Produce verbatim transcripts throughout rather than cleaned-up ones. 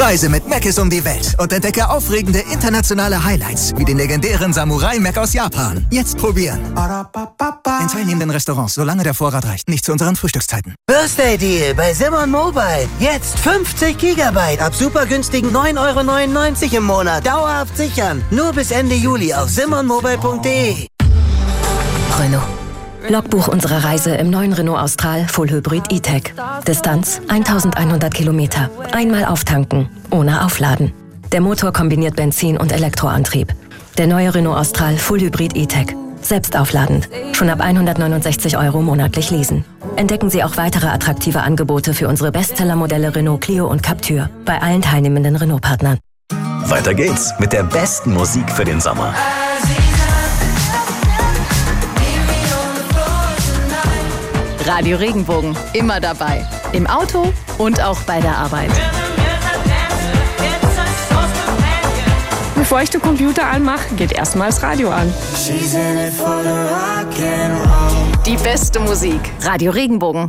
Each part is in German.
Reise mit Mc's um die Welt und entdecke aufregende internationale Highlights wie den legendären Samurai Mac aus Japan. Jetzt probieren. In teilnehmenden Restaurants, solange der Vorrat reicht. Nicht zu unseren Frühstückszeiten. Birthday Deal bei Simon Mobile. Jetzt fünfzig Gigabyte ab super günstigen neun Euro neunundneunzig im Monat. Dauerhaft sichern. Nur bis Ende Juli auf simon mobile punkt de. Renault. Logbuch unserer Reise im neuen Renault Austral Full Hybrid E-Tech. Distanz eintausendeinhundert Kilometer. Einmal auftanken, ohne aufladen. Der Motor kombiniert Benzin- und Elektroantrieb. Der neue Renault Austral Full Hybrid E-Tech. Selbst aufladend. Schon ab hundertneunundsechzig Euro monatlich leasen. Entdecken Sie auch weitere attraktive Angebote für unsere Bestsellermodelle Renault Clio und Captur bei allen teilnehmenden Renault-Partnern. Weiter geht's mit der besten Musik für den Sommer. Radio Regenbogen, immer dabei. Im Auto und auch bei der Arbeit. Bevor ich den Computer anmache, geht erstmal das Radio an. Die beste Musik. Radio Regenbogen.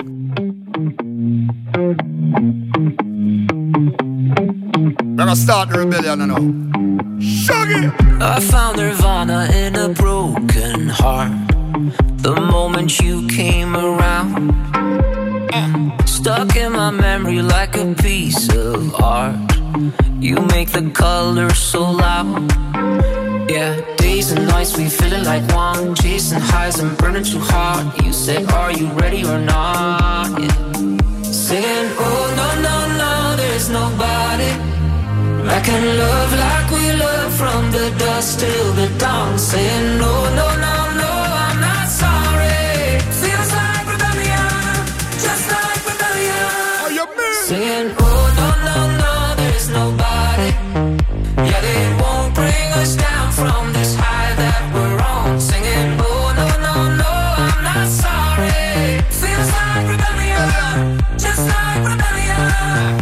Never start the rebellion, no. Shuggy! I found Nirvana in a broken heart. The moment you came around, stuck in my memory like a piece of art. You make the colors so loud. Yeah, days and nights we feeling like one, chasing highs and burning too hard. You say, are you ready or not? Yeah. Saying, oh no, no, no, there's nobody I can love like we love from the dusk till the dawn. Saying, no, no, no, no, I'm not sorry. Feels like rebellion, just like rebellion. Are you me? Saying, oh no, no, no, there's nobody. Yeah, they won't bring us down from this high that we're on. Singing, oh no, no, no, I'm not sorry. Feels like rebellion, just like rebellion.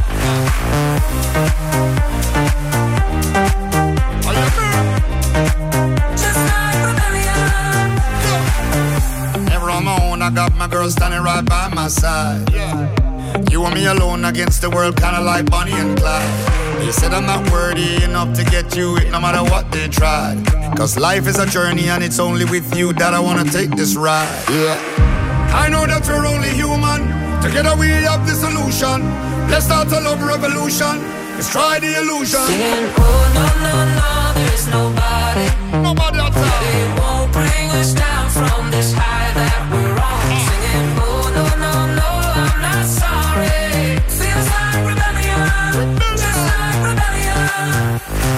I got my girl standing right by my side. Yeah. You and me alone against the world, kinda like Bonnie and Clyde. They said I'm not worthy enough to get you it, no matter what they tried. Cause life is a journey and it's only with you that I wanna take this ride. Yeah. I know that we're only human. Together we have the solution. Let's start a love revolution. Let's try the illusion. Saying, oh no, no, no, there's nobody. Nobody outside. They won't bring us down from this high that we're on. Singing, oh no, no, no, I'm not sorry. Feels like rebellion, just like rebellion.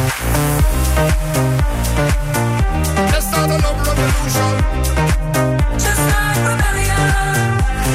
Let's start a love revolution. Just like rebellion.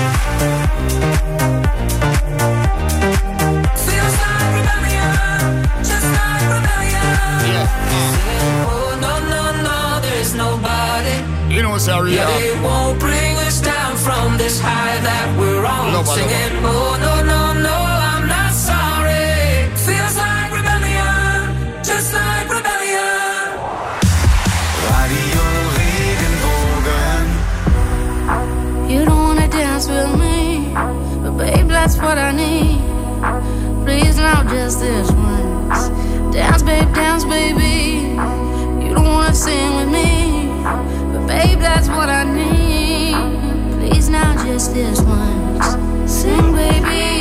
Feels like rebellion, just like rebellion. Yeah. Singing, oh no, no, no, there's nobody. You know what's our Yeah, real? they won't bring us down from this high that we're on. Nobody. Singing, oh no, no, no, I'm not sorry. Feels like rebellion, just like rebellion. Radio Regenbogen. You don't wanna dance with me, but babe, that's what I need. Please now, just this once. Dance, babe, dance, baby. You don't wanna sing with me, but babe, that's what I need. Please now, just this once. Sing, baby.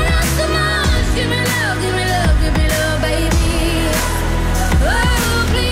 Give me love, give me love, baby. Oh, please.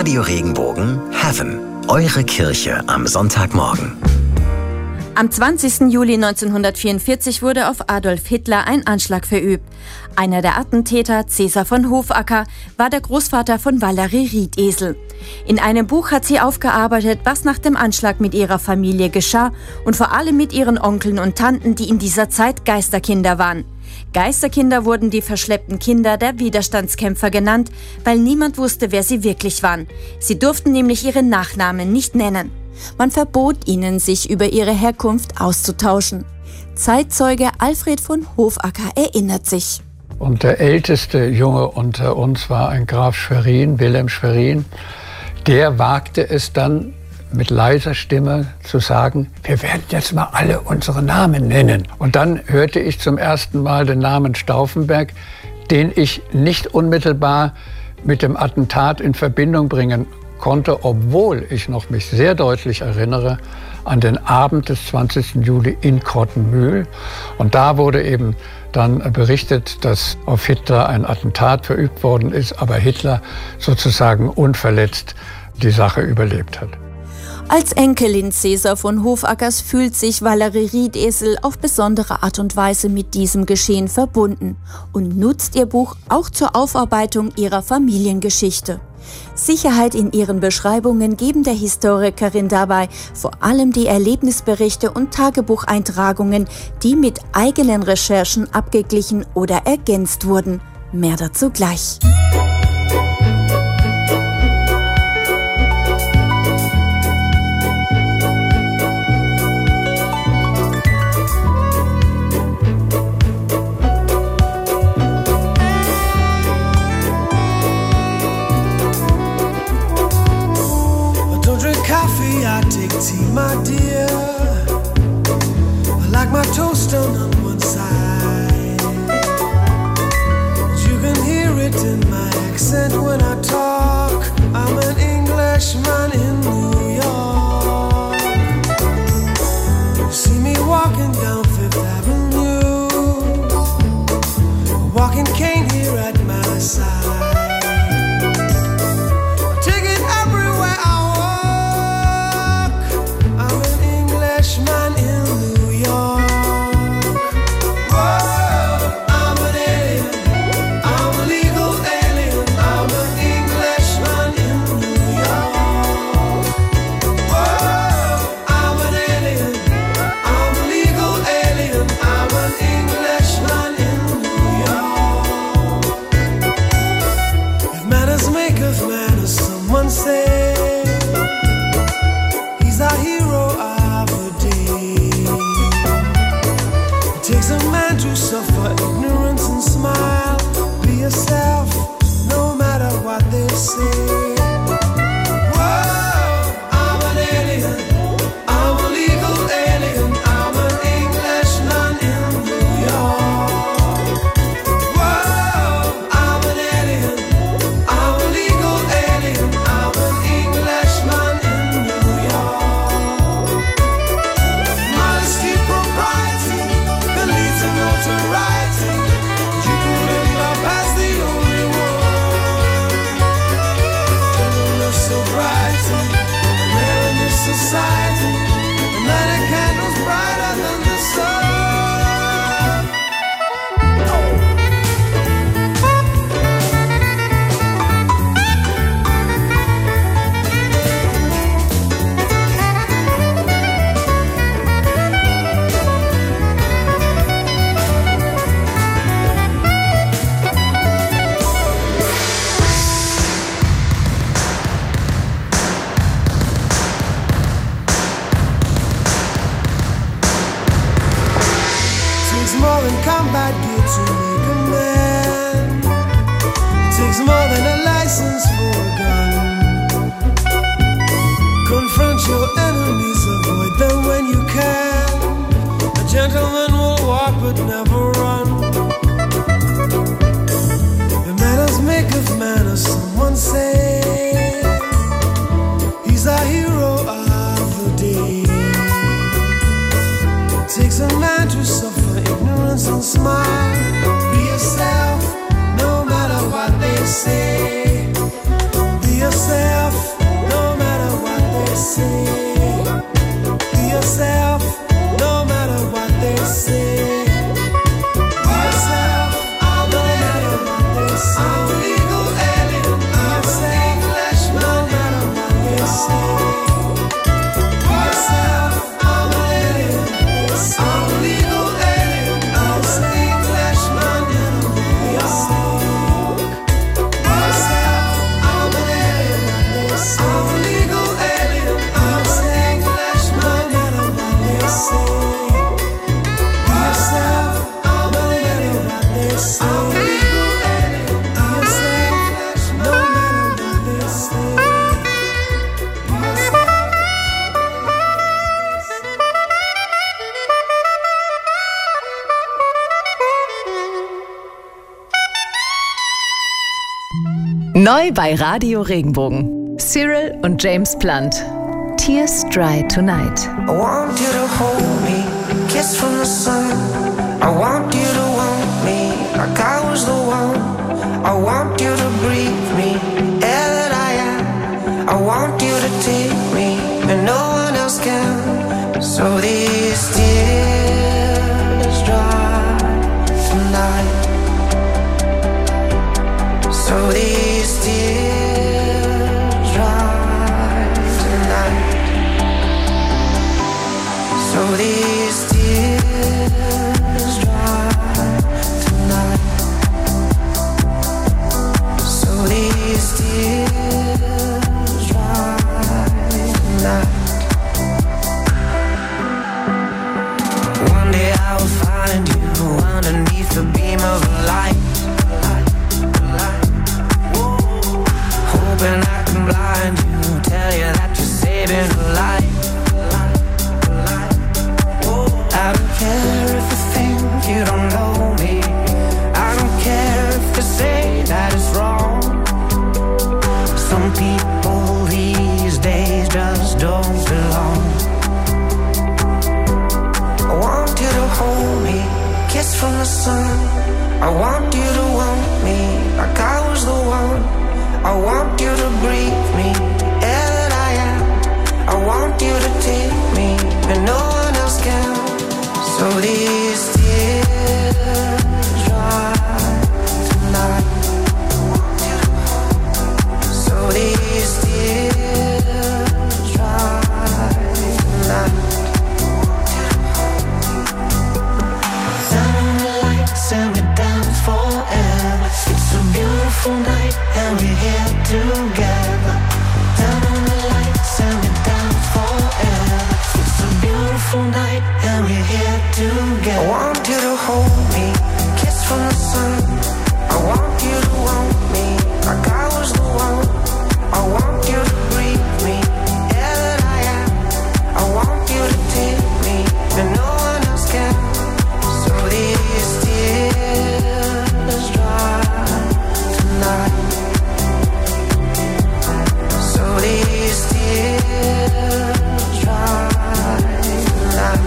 Radio Regenbogen Heaven, eure Kirche am Sonntagmorgen. Am zwanzigsten Juli neunzehnhundertvierundvierzig wurde auf Adolf Hitler ein Anschlag verübt. Einer der Attentäter, Cäsar von Hofacker, war der Großvater von Valerie Riedesel. In einem Buch hat sie aufgearbeitet, was nach dem Anschlag mit ihrer Familie geschah und vor allem mit ihren Onkeln und Tanten, die in dieser Zeit Geisterkinder waren. Geisterkinder wurden die verschleppten Kinder der Widerstandskämpfer genannt, weil niemand wusste, wer sie wirklich waren. Sie durften nämlich ihre Nachnamen nicht nennen. Man verbot ihnen, sich über ihre Herkunft auszutauschen. Zeitzeuge Alfred von Hofacker erinnert sich. Und der älteste Junge unter uns war ein Graf Schwerin, Wilhelm Schwerin. Der wagte es dann mit leiser Stimme zu sagen, wir werden jetzt mal alle unsere Namen nennen. Und dann hörte ich zum ersten Mal den Namen Stauffenberg, den ich nicht unmittelbar mit dem Attentat in Verbindung bringen konnte, obwohl ich noch mich sehr deutlich erinnere an den Abend des zwanzigsten Juli in Kottenmühl. Und da wurde eben dann berichtet, dass auf Hitler ein Attentat verübt worden ist, aber Hitler sozusagen unverletzt die Sache überlebt hat. Als Enkelin Cäsar von Hofackers fühlt sich Valerie Riedesel auf besondere Art und Weise mit diesem Geschehen verbunden und nutzt ihr Buch auch zur Aufarbeitung ihrer Familiengeschichte. Sicherheit in ihren Beschreibungen geben der Historikerin dabei vor allem die Erlebnisberichte und Tagebucheintragungen, die mit eigenen Recherchen abgeglichen oder ergänzt wurden. Mehr dazu gleich. I take tea, my dear. I like my toast on one side. You can hear it in my accent when I talk. I'm an Englishman in New York. You see me walking down Fifth Avenue, a walking cane here at my side. Man in New York. Whoa, I'm an alien. I'm a legal alien. I'm an Englishman in New York. Whoa, I'm an alien. I'm a legal alien. I'm an Englishman in New York. If manners make of manners, someone say he's our hero. Takes a man to suffer ignorance and smile. Be yourself, no matter what they say. Whoa, I'm an alien. I'm a legal alien. I'm an Englishman in New York. Whoa, I'm an alien. I'm a legal alien. I'm an Englishman in New York. Modesty, propriety, leads to notoriety. You could end up as the only one. Gentleness, sobriety, rare in this society. The night a candle's brighter than the sun. More than combat gear to make a man. It takes more than a license for a gun. Confront your enemies, avoid them when you can. A gentleman will walk but never run. The manners make of manners, someone say. He's our hero of the day. It takes a man to suffer ignorance and smile. Be yourself, no matter what they say. Be yourself. they say. Neu bei Radio Regenbogen. Cyril und James Blunt. Tears Dry Tonight. I want you to hold me, kiss from the sun. I want you to want me like I was the one. I want you to breathe me, air that I am. I want you to take me, and no one else can. So these tears dry tonight. So these tears dry tonight. So these tears dry tonight. So these tears dry tonight. One day I will find you underneath the beam of a light. Hoping I can blind you, tell you that you're saving a life. I don't care if you think you don't know me. I don't care if you say that it's wrong. Some people these days just don't belong. I want you to hold me, kiss from the sun. I want you to want me like I was the one. I want you to breathe me, air that I am. I want you to take me, and no one else can. So these tears dry tonight. So these tears dry tonight. Turn on the lights and we dance forever. It's a beautiful night and we're here together. Turn on the lights and we dance forever. It's a beautiful night and we're here together. I want you to hold me, kiss from the sun. I want you to want me like I was the one. I want you to breathe me, air that I am. I want you to take me, and no one else can. So these tears dry tonight. So these tears dry tonight.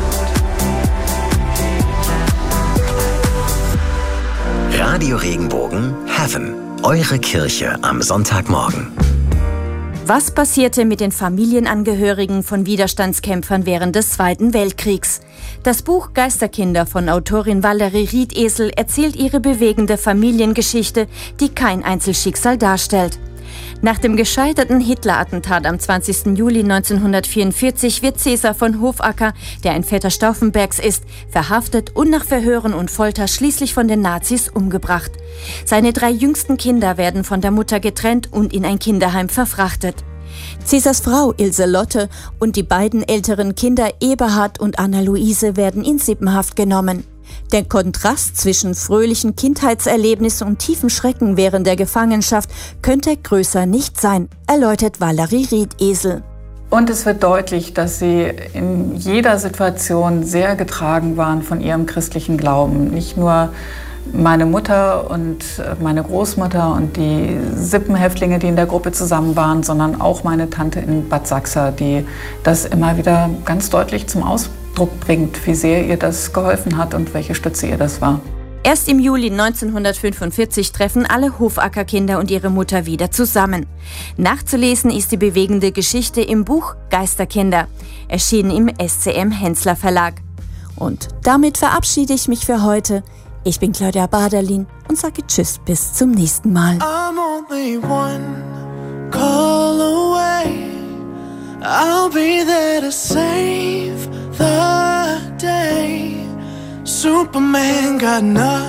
Radio Regenbogen Heaven. Eure Kirche am Sonntagmorgen. Was passierte mit den Familienangehörigen von Widerstandskämpfern während des Zweiten Weltkriegs? Das Buch Geisterkinder von Autorin Valerie Riedesel erzählt ihre bewegende Familiengeschichte, die kein Einzelschicksal darstellt. Nach dem gescheiterten Hitler-Attentat am zwanzigsten Juli neunzehnhundertvierundvierzig wird Cäsar von Hofacker, der ein Vetter Stauffenbergs ist, verhaftet und nach Verhören und Folter schließlich von den Nazis umgebracht. Seine drei jüngsten Kinder werden von der Mutter getrennt und in ein Kinderheim verfrachtet. Cäsars Frau Ilse Lotte und die beiden älteren Kinder Eberhard und Anna-Luise werden in Sippenhaft genommen. Der Kontrast zwischen fröhlichen Kindheitserlebnissen und tiefen Schrecken während der Gefangenschaft könnte größer nicht sein, erläutert Valerie Riedesel. Und es wird deutlich, dass sie in jeder Situation sehr getragen waren von ihrem christlichen Glauben. Nicht nur meine Mutter und meine Großmutter und die Sippenhäftlinge, die in der Gruppe zusammen waren, sondern auch meine Tante in Bad Sachsa, die das immer wieder ganz deutlich zum Ausdruck bringt, wie sehr ihr das geholfen hat und welche Stütze ihr das war. Erst im Juli neunzehnhundertfünfundvierzig treffen alle Hofackerkinder und ihre Mutter wieder zusammen. Nachzulesen ist die bewegende Geschichte im Buch Geisterkinder, erschienen im S C M Hensler Verlag. Und damit verabschiede ich mich für heute. Ich bin Claudia Baderlin und sage Tschüss, bis zum nächsten Mal. I'm only one call away. I'll be there to save the day. Superman got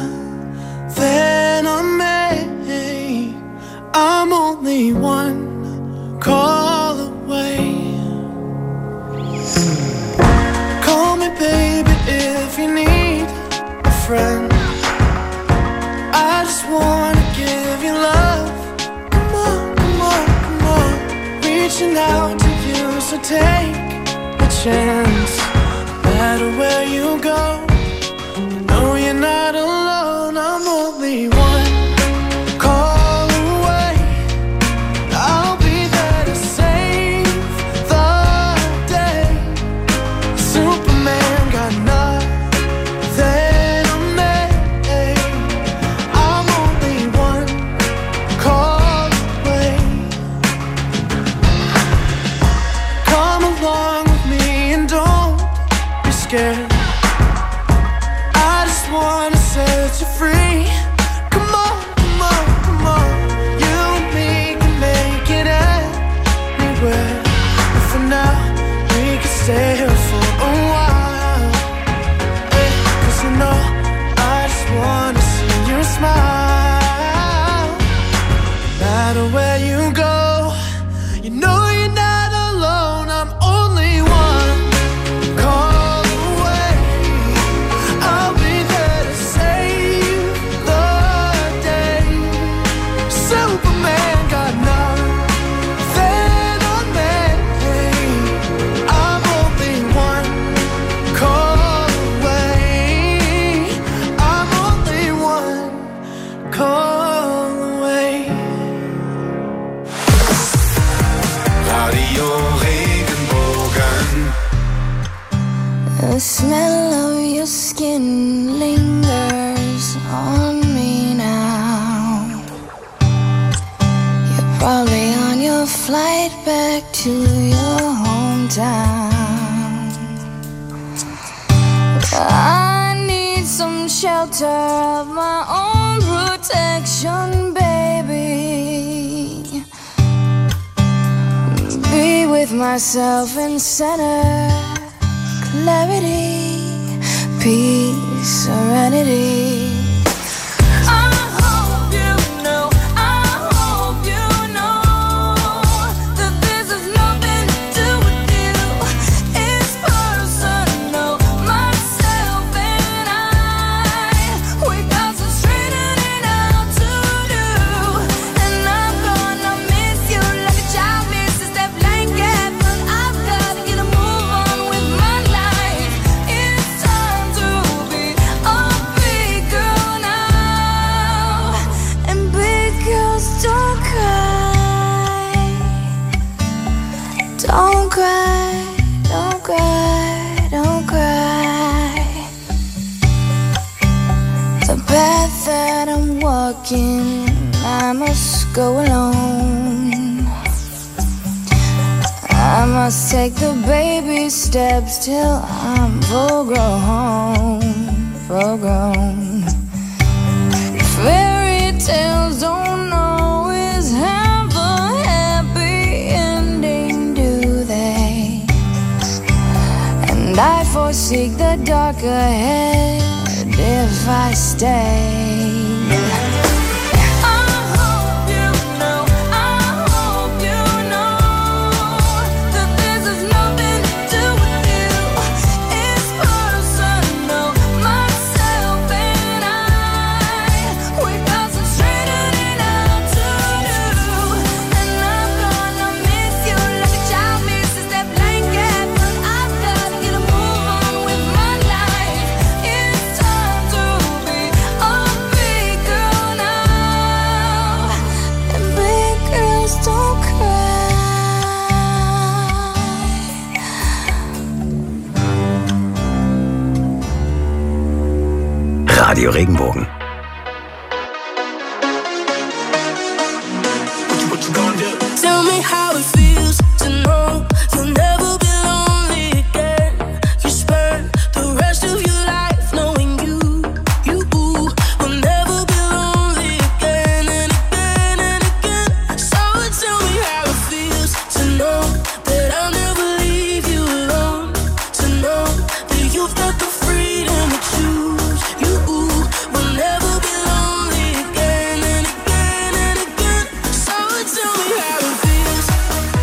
nothing on me. I'm only one call away. Call me baby if you need a friend. So take a chance, no matter where you go. No, you're not alone, I'm only one call away. I'll be there to save the day. Superman got nothing on me. I'm only one call away. Come along with me and don't be scared. I just wanna set you free. Come on, come on, come on. You and me can make it anywhere. And for now, we can stay here for a while. Hey, 'cause you know, I just wanna see your smile. No matter where you go, you know you're not alone. I'm only one call away. I'll be there to save the day. Superman got nothing on me. I'm only one call away. I'm only one call away. Radio Regenbogen. The smell of your skin lingers on me now. You're probably on your flight back to your hometown. I need some shelter of my own protection, baby. Be with myself in center, clarity, peace, serenity. I hope you know, I hope you know that this has nothing to do with you. It's personal, myself and I. We got some straightening out to do, and I'm gonna miss you like a child misses that blanket. But I've gotta get a move on with my life. It's time to be a big girl now. And big girls don't cry. Don't cry, don't cry, don't cry. The path that I'm walking, I must go alone. I must take the baby steps till I'm full grown, full grown. Fairy tales don't always have a happy ending, do they? And I foresee the dark ahead if I stay. I hope you know, I hope you know that this has nothing to do with you. It's personal, myself and I. We got some straightening out to do, and I'm gonna miss you like a child misses that blanket. But I've gotta get a move on with my life. It's time to be a big girl now. And big girls don't cry. Radio Regenbogen. Tell me how it feels to know you'll never be lonely again. You spend the rest of your life knowing you, you will never be lonely again and again and again. So tell me how it feels to know that I'll never leave you alone. To know that you've got the freedom to choose. You will never be lonely again and again and again. So tell me how it feels.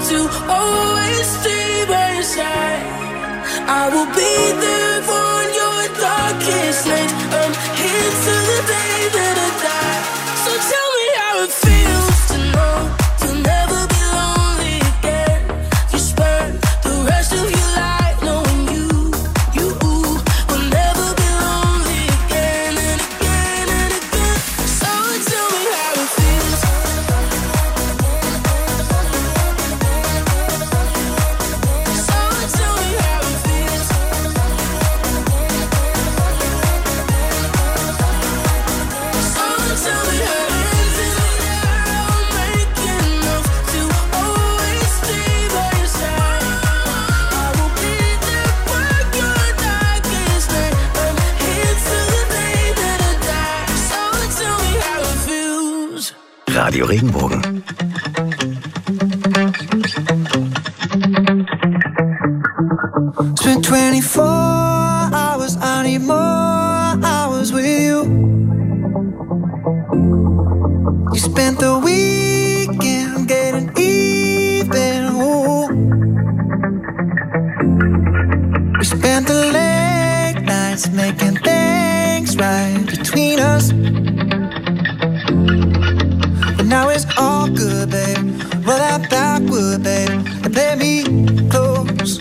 to always stay by your side. I will be there for your darkest night. I'm here till the day that I die. So tell me how it feels to know you'll never be lonely again. You spend the rest of your life knowing you, you will never be lonely again and again and again. So tell me how it feels. So tell me how it feels. So tell me how it feels. I'll make enough to always stay by your side. I will be there for your darkest night. I'm here till the day that I die. So tell me how it feels. Radio Regenbogen. Spent twenty-four hours, I need more hours with you. You spent the weekend getting even. Ooh. We spent the late nights making things right between us. But now it's all good, babe. Roll that backward, babe, and play me close.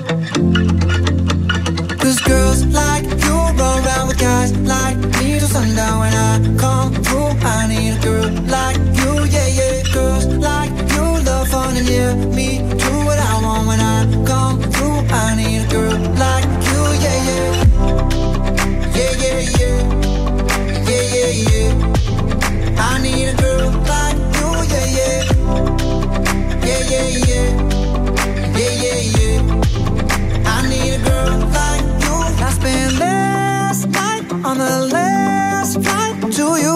Cause girls like you run around with guys like me till sundown. When I come through, I need a girl like you, yeah, yeah. Girls like you love fun and yeah, me do what I want. When I come through, I need a girl like you, yeah, yeah. Yeah, yeah, yeah. Yeah, yeah, yeah. I need a girl like you, yeah, yeah. Yeah, yeah, yeah. Yeah, yeah, yeah. I need a girl like you. I spent last night on the last flight to you.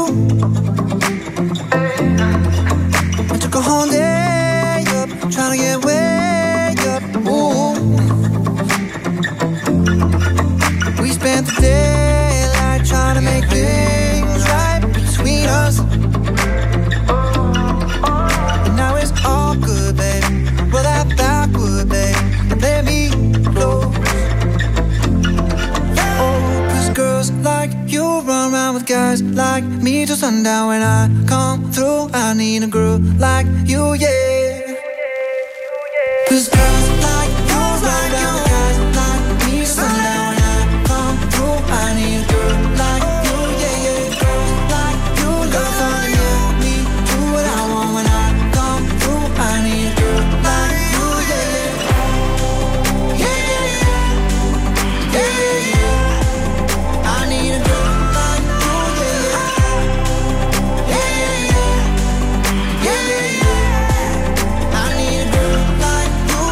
I took a whole day up, trying to get way up. Ooh. We spent the daylight trying to make things right between us. And now it's all good, babe. Roll that backward, babe, and let me close. Oh, cause girls like you run around with guys like me till sundown. When I come through, I need a girl like you, yeah. Cause girls like you run around with guys like me till sundown. When I come through, I need a girl like you, yeah, yeah. Girls like you love fun, yeah, me do what I want. When I come through, I need a girl like you, yeah, yeah. Yeah, yeah, yeah. Yeah, yeah, yeah. I need a girl like you, yeah, yeah. Yeah, yeah, yeah. Yeah, yeah, yeah. I need a girl like you.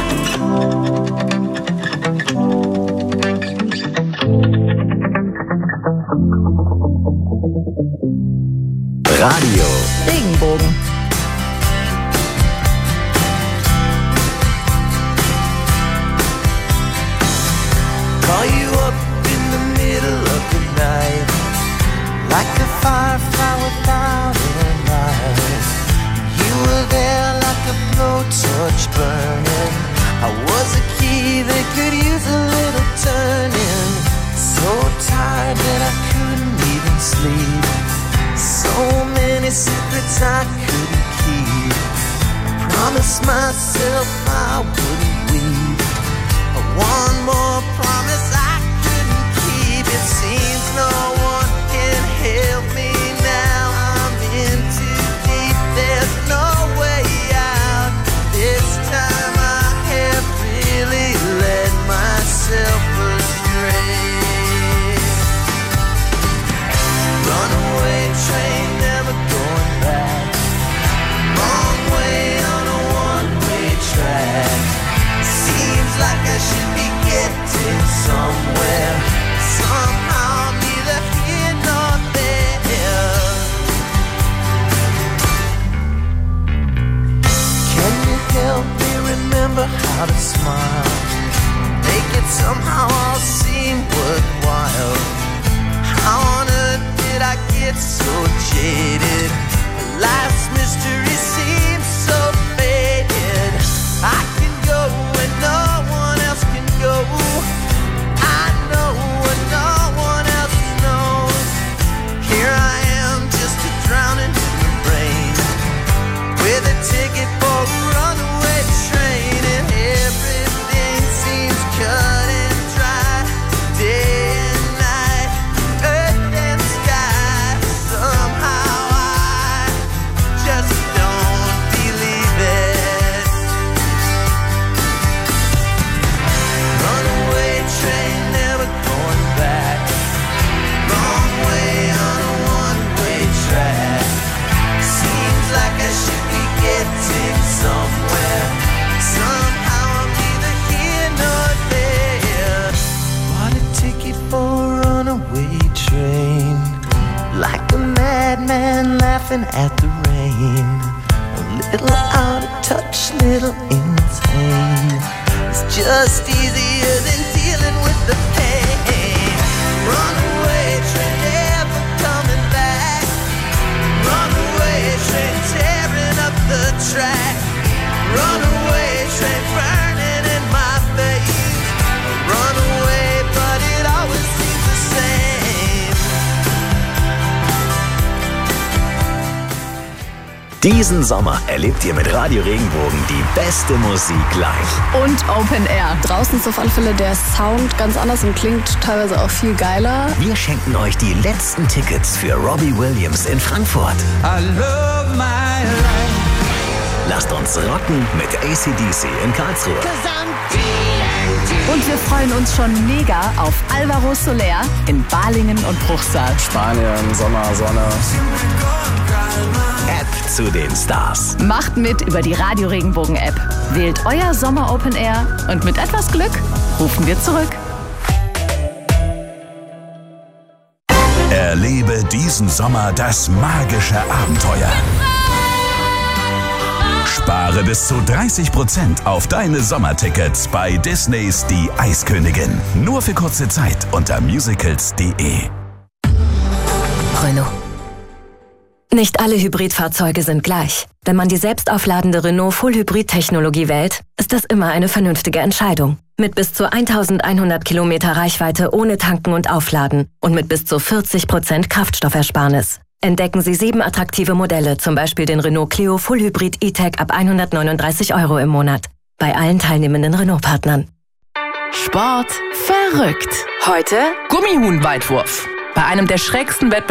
Radio Regenbogen. Call you up in the middle of the night, like a firefly without a light. You were there like a blowtorch burning. I was a key that could use a little turning. So tired that I couldn't even sleep. So many secrets I couldn't keep. I promised myself I wouldn't weep. One more promise I couldn't keep. It seems no one can help me now. I'm in too deep. There's no way out. This time I have really led myself astray. Runaway train, never going back. Wrong way on a one-way track. Seems like I should be getting somewhere. Somehow I'm neither here nor there. Can you help me remember how to smile? Make it somehow all seem worthwhile. How on earth did I get so jaded? Life's mystery seems so faded. at the rain. A little out of touch, little insane. It's just easier than dealing with the pain. Runaway train never coming back. Runaway train tearing up the track. Runaway train burning in my face. Runaway, but it always seems the same. Diesen Sommer erlebt ihr mit Radio Regenbogen die beste Musik live. Und Open Air. Draußen ist auf alle Fälle der Sound ganz anders und klingt teilweise auch viel geiler. Wir schenken euch die letzten Tickets für Robbie Williams in Frankfurt. I love my life. Lasst uns rocken mit A C D C in Karlsruhe. Und wir freuen uns schon mega auf Alvaro Soler in Balingen und Bruchsal. Spanien, Sommer, Sonne. App zu den Stars. Macht mit über die Radio Regenbogen App. Wählt euer Sommer Open Air und mit etwas Glück rufen wir zurück. Erlebe diesen Sommer das magische Abenteuer. Spare bis zu dreißig Prozent auf deine Sommertickets bei Disneys Die Eiskönigin. Nur für kurze Zeit unter musicals punkt de. Renault. Nicht alle Hybridfahrzeuge sind gleich. Wenn man die selbstaufladende Renault Full-Hybrid-Technologie wählt, ist das immer eine vernünftige Entscheidung. Mit bis zu eintausendeinhundert Kilometer Reichweite ohne Tanken und Aufladen und mit bis zu vierzig Prozent Kraftstoffersparnis. Entdecken Sie sieben attraktive Modelle, zum Beispiel den Renault Clio Full Hybrid E-Tech ab hundertneununddreißig Euro im Monat. Bei allen teilnehmenden Renault-Partnern. Sport verrückt. Heute Gummihuhn-Weitwurf. Bei einem der schrägsten Wettbewerbe